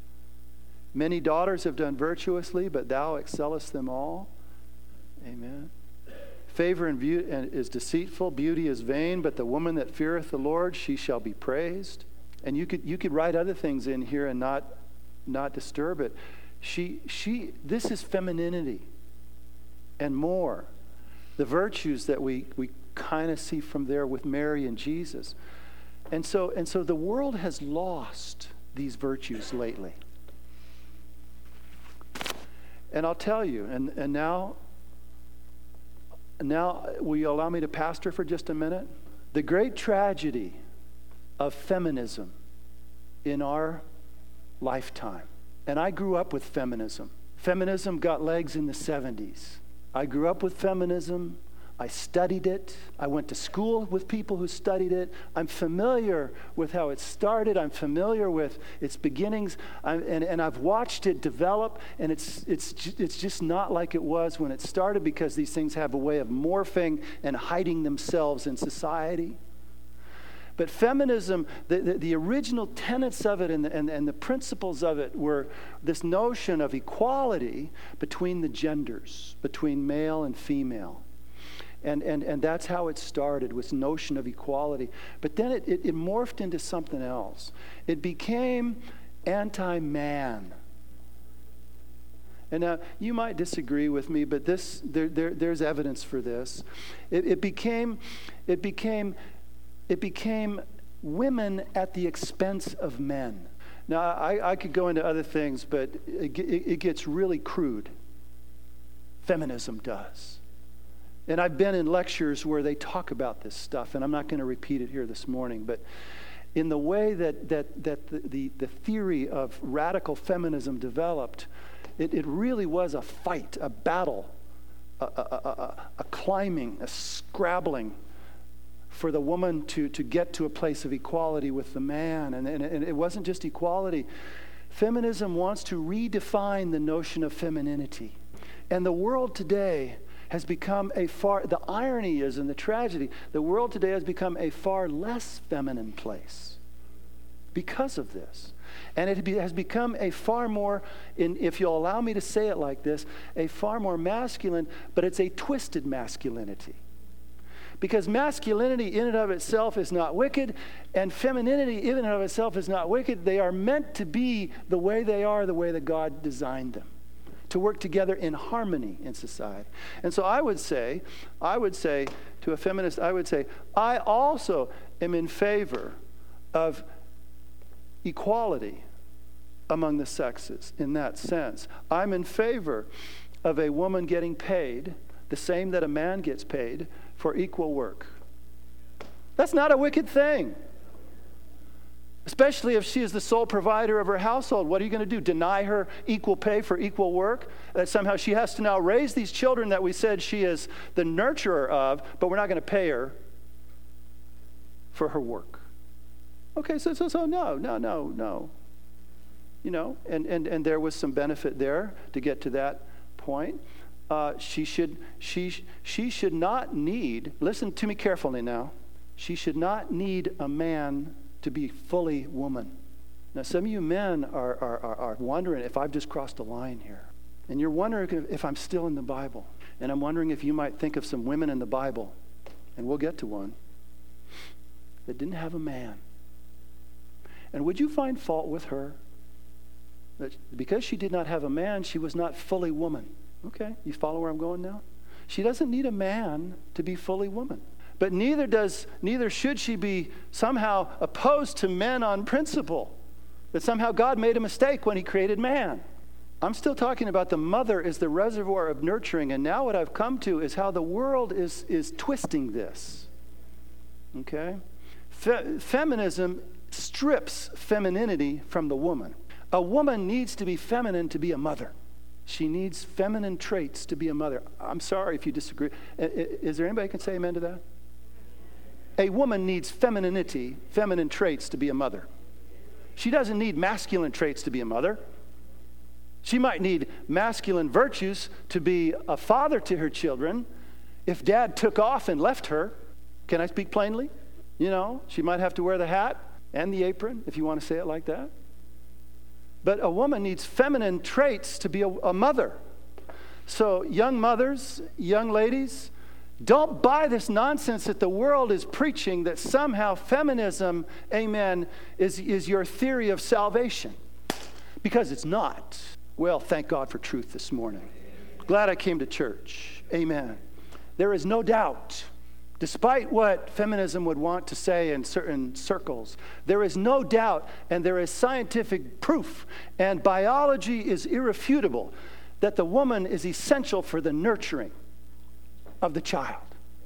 Many daughters have done virtuously, but thou excellest them all. Amen. Favor and beauty is deceitful, beauty is vain, but the woman that feareth the Lord, she shall be praised. And you could you could write other things in here and not not disturb it. She she this is femininity and more. The virtues that we, we kind of see from there with Mary and Jesus. And so and so the world has lost these virtues lately. And I'll tell you, and, and now, now will you allow me to pastor for just a minute? The great tragedy of feminism in our lifetime. And I grew up with feminism. Feminism got legs in the seventies. I grew up with feminism. I studied it. I went to school with people who studied it. I'm familiar with how it started. I'm familiar with its beginnings. I'm, and, and I've watched it develop, and it's, it's, it's just not like it was when it started because these things have a way of morphing and hiding themselves in society. But feminism, the, the, the original tenets of it and the, and, and the principles of it were this notion of equality between the genders, between male and female. And, and, and that's how it started, with this notion of equality. But then it, it, it morphed into something else. It became anti-man. And now, you might disagree with me, but this there, there there's evidence for this. It, it became, it became, it became women at the expense of men. Now, I, I could go into other things, but it, it, it gets really crude. Feminism does. And I've been in lectures where they talk about this stuff, and I'm not going to repeat it here this morning, but in the way that that that the, the, the theory of radical feminism developed, it, it really was a fight, a battle, a, a, a, a climbing, a scrabbling for the woman to, to get to a place of equality with the man. And, and, and it wasn't just equality. Feminism wants to redefine the notion of femininity. And the world today has become a far, the irony is, and the tragedy, the world today has become a far less feminine place because of this. And it has become a far more, in, if you'll allow me to say it like this, a far more masculine, but it's a twisted masculinity. Because masculinity in and of itself is not wicked, and femininity in and of itself is not wicked. They are meant to be the way they are, the way that God designed them, to work together in harmony in society. And so I would say, I would say to a feminist, I would say, I also am in favor of equality among the sexes in that sense. I'm in favor of a woman getting paid the same that a man gets paid for equal work. That's not a wicked thing. Especially if she is the sole provider of her household. What are you going to do? Deny her equal pay for equal work? That somehow she has to now raise these children that we said she is the nurturer of, but we're not going to pay her for her work. Okay, so so so no, no, no, no. You know, and, and, and there was some benefit there to get to that point. Uh, she should she she should not need, listen to me carefully now, she should not need a man to be fully woman. Now, some of you men are, are, are, are wondering if I've just crossed a line here. And you're wondering if, if I'm still in the Bible. And I'm wondering if you might think of some women in the Bible, and we'll get to one, that didn't have a man. And would you find fault with her? That because she did not have a man, she was not fully woman. Okay, you follow where I'm going now? She doesn't need a man to be fully woman. But neither does, neither should she be somehow opposed to men on principle, that somehow God made a mistake when he created man. I'm still talking about the mother is the reservoir of nurturing, and now what I've come to is how the world is, is twisting this. Okay? Fe- feminism strips femininity from the woman. A woman needs to be feminine to be a mother. She needs feminine traits to be a mother. I'm sorry if you disagree. Is there anybody who can say amen to that? A woman needs femininity, feminine traits to be a mother. She doesn't need masculine traits to be a mother. She might need masculine virtues to be a father to her children. If dad took off and left her, can I speak plainly? You know, she might have to wear the hat and the apron, if you want to say it like that. But a woman needs feminine traits to be a, a mother. So young mothers, young ladies, don't buy this nonsense that the world is preaching that somehow feminism, amen, is, is your theory of salvation. Because it's not. Well, thank God for truth this morning. Glad I came to church. Amen. There is no doubt, despite what feminism would want to say in certain circles, there is no doubt, and there is scientific proof, and biology is irrefutable, that the woman is essential for the nurturing of the child.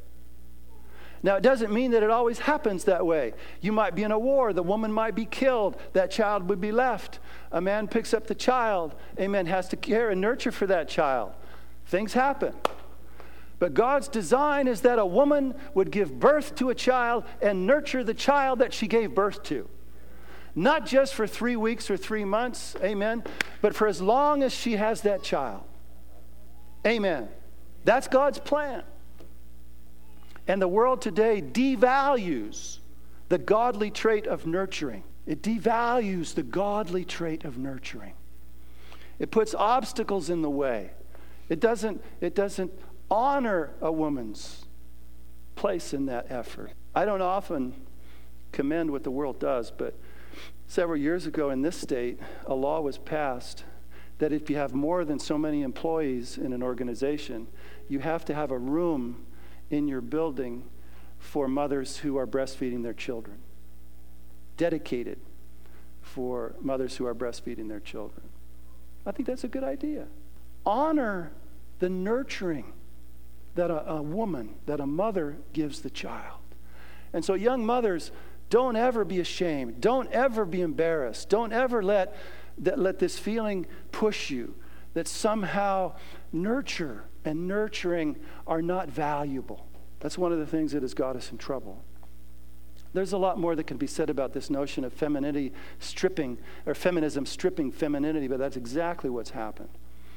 Now, it doesn't mean that it always happens that way. You might be in a war. The woman might be killed. That child would be left. A man picks up the child. Amen. Has to care and nurture for that child. Things happen. But God's design is that a woman would give birth to a child and nurture the child that she gave birth to. Not just for three weeks or three months, amen, but for as long as she has that child. Amen. That's God's plan. And the world today devalues the godly trait of nurturing. It devalues the godly trait of nurturing. It puts obstacles in the way. It doesn't, it doesn't honor a woman's place in that effort. I don't often commend what the world does, but several years ago in this state, a law was passed that if you have more than so many employees in an organization, you have to have a room in your building for mothers who are breastfeeding their children. Dedicated for mothers who are breastfeeding their children. I think that's a good idea. Honor the nurturing that a, a woman, that a mother gives the child. And so young mothers, don't ever be ashamed. Don't ever be embarrassed. Don't ever let, that, let this feeling push you that somehow nurture and nurturing are not valuable. That's one of the things that has got us in trouble. There's a lot more that can be said about this notion of femininity stripping, or feminism stripping femininity, but that's exactly what's happened.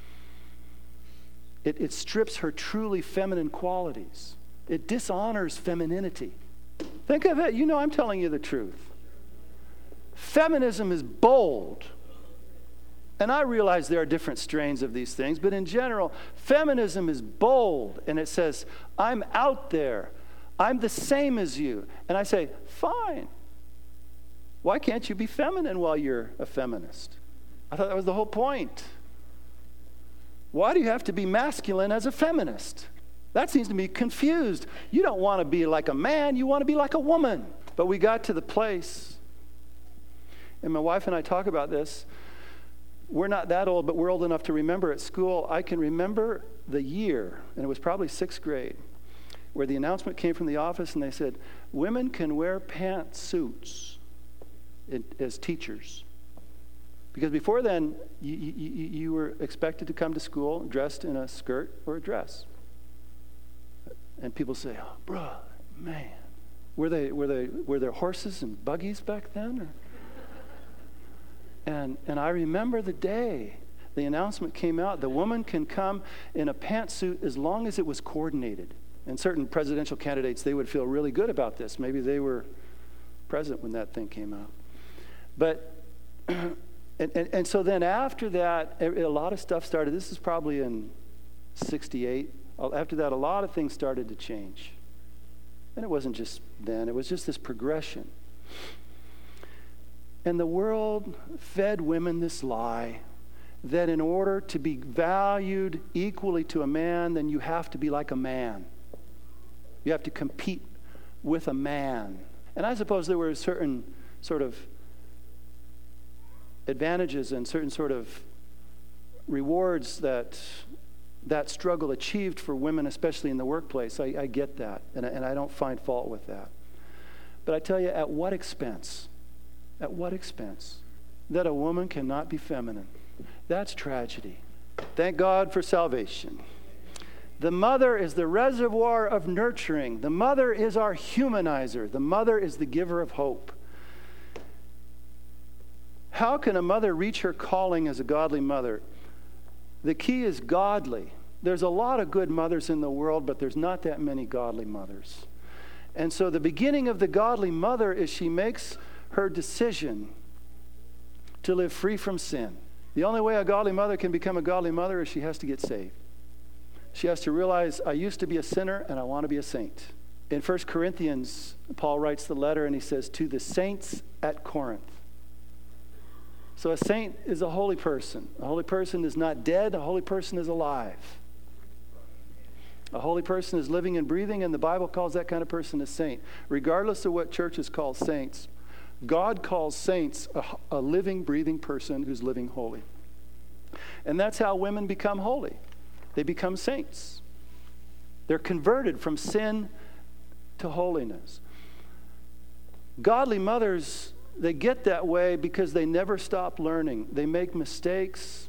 It, it strips her truly feminine qualities. It dishonors femininity. Think of it. You know I'm telling you the truth. Feminism is bold. And I realize there are different strains of these things, but in general, feminism is bold. And it says, I'm out there. I'm the same as you. And I say, fine. Why can't you be feminine while you're a feminist? I thought that was the whole point. Why do you have to be masculine as a feminist? That seems to me confused. You don't want to be like a man, you want to be like a woman. But we got to the place, and my wife and I talk about this. We're not that old, but we're old enough to remember at school. I can remember the year, and it was probably sixth grade, where the announcement came from the office, and they said, women can wear pantsuits as teachers. Because before then, you, you, you were expected to come to school dressed in a skirt or a dress. And people say, oh, brother, man. Were they were they were there horses and buggies back then? Or? And and I remember the day the announcement came out, the woman can come in a pantsuit as long as it was coordinated. And certain presidential candidates, they would feel really good about this. Maybe they were present when that thing came out. But and, and, and so then after that, a lot of stuff started. This is probably in sixty-eight. After that, a lot of things started to change. And it wasn't just then. It was just this progression. And the world fed women this lie that in order to be valued equally to a man, then you have to be like a man. You have to compete with a man. And I suppose there were certain sort of advantages and certain sort of rewards that that struggle achieved for women, especially in the workplace. I, I get that, and I, and I don't find fault with that. But I tell you, at what expense? At what expense? That a woman cannot be feminine. That's tragedy. Thank God for salvation. The mother is the reservoir of nurturing. The mother is our humanizer. The mother is the giver of hope. How can a mother reach her calling as a godly mother? The key is godly. There's a lot of good mothers in the world, but there's not that many godly mothers. And so the beginning of the godly mother is she makes her decision to live free from sin. The only way a godly mother can become a godly mother is she has to get saved. She has to realize, I used to be a sinner and I want to be a saint. In First Corinthians, Paul writes the letter and he says, to the saints at Corinth. So a saint is a holy person. A holy person is not dead. A holy person is alive. A holy person is living and breathing, and the Bible calls that kind of person a saint. Regardless of what churches call saints, God calls saints a, a living, breathing person who's living holy. And that's how women become holy. They become saints. They're converted from sin to holiness. Godly mothers, they get that way because they never stop learning. They make mistakes.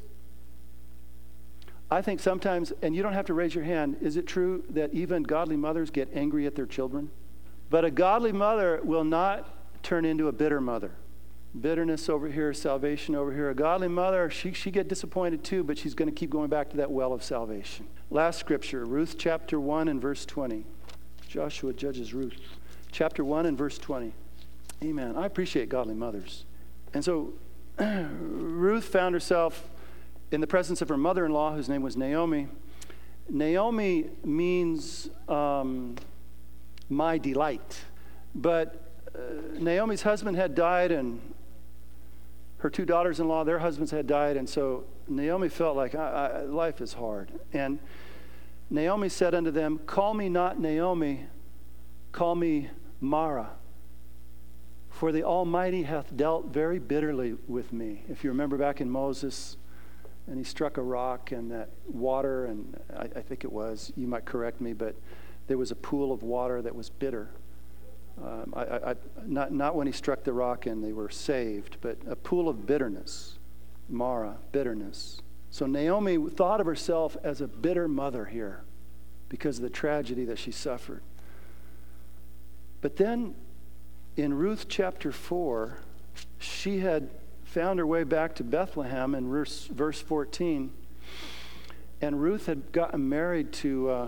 I think sometimes, and you don't have to raise your hand, is it true that even godly mothers get angry at their children? But a godly mother will not turn into a bitter mother. Bitterness over here, salvation over here. A godly mother, she, she get disappointed too, but she's going to keep going back to that well of salvation. Last scripture, Ruth chapter one and verse twenty. Joshua judges Ruth. Chapter one and verse twenty. Amen. I appreciate godly mothers. And so Ruth found herself in the presence of her mother-in-law, whose name was Naomi. Naomi means um, my delight. But uh, Naomi's husband had died, and her two daughters-in-law, their husbands had died, and so Naomi felt like, I, I, life is hard. And Naomi said unto them, call me not Naomi, call me Mara. For the Almighty hath dealt very bitterly with me. If you remember back in Moses, and he struck a rock, and that water, and I, I think it was, you might correct me, but there was a pool of water that was bitter. Um, I, I, I, not, not when he struck the rock and they were saved, but a pool of bitterness. Mara, bitterness. So Naomi thought of herself as a bitter mother here because of the tragedy that she suffered. But then in Ruth chapter four, she had found her way back to Bethlehem in verse, verse fourteen. And Ruth had gotten married to uh,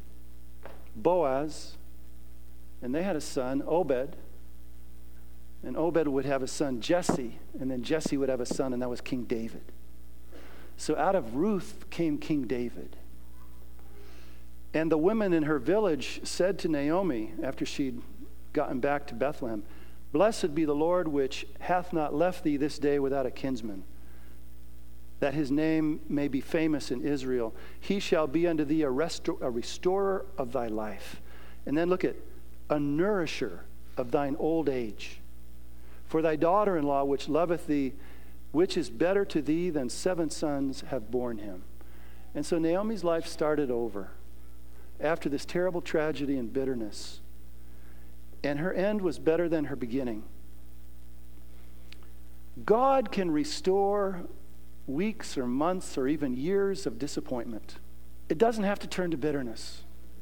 Boaz, and they had a son, Obed. And Obed would have a son, Jesse, and then Jesse would have a son, and that was King David. So out of Ruth came King David. And the women in her village said to Naomi, after she'd gotten back to Bethlehem, blessed be the Lord which hath not left thee this day without a kinsman, that his name may be famous in Israel. He shall be unto thee a, restor- a restorer of thy life. And then look at, a nourisher of thine old age. For thy daughter-in-law which loveth thee, which is better to thee than seven sons, have borne him. And so Naomi's life started over after this terrible tragedy and bitterness. And her end was better than her beginning. God can restore weeks or months or even years of disappointment. It doesn't have to turn to bitterness.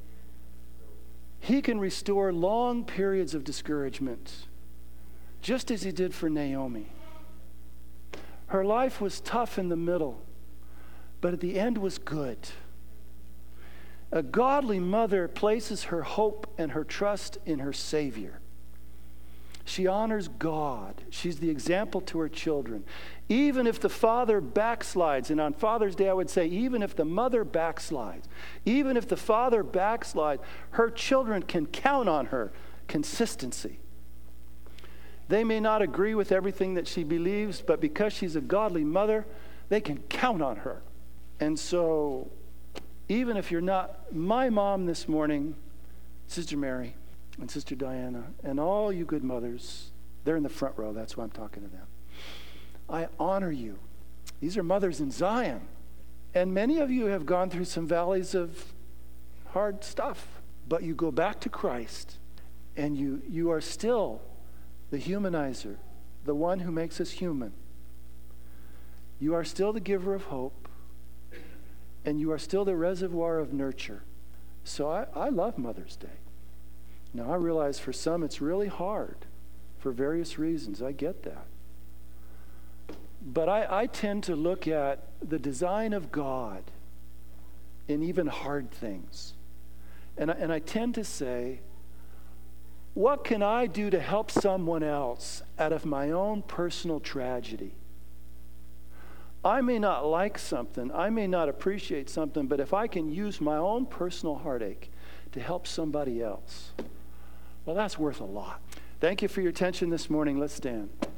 He can restore long periods of discouragement, just as he did for Naomi. Her life was tough in the middle, but at the end was good. A godly mother places her hope and her trust in her Savior. She honors God. She's the example to her children. Even if the father backslides, and on Father's Day I would say, even if the mother backslides, even if the father backslides, her children can count on her consistency. They may not agree with everything that she believes, but because she's a godly mother, they can count on her. And so, even if you're not, my mom this morning, Sister Mary and Sister Diana, and all you good mothers, they're in the front row, that's why I'm talking to them. I honor you. These are mothers in Zion. And many of you have gone through some valleys of hard stuff, but you go back to Christ, and you, you are still the humanizer, the one who makes us human. You are still the giver of hope, and you are still the reservoir of nurture. So I, I love Mother's Day. Now, I realize for some it's really hard for various reasons. I get that. But I, I tend to look at the design of God in even hard things. And I, and I tend to say, what can I do to help someone else out of my own personal tragedy? I may not like something, I may not appreciate something, but if I can use my own personal heartache to help somebody else, well, that's worth a lot. Thank you for your attention this morning. Let's stand.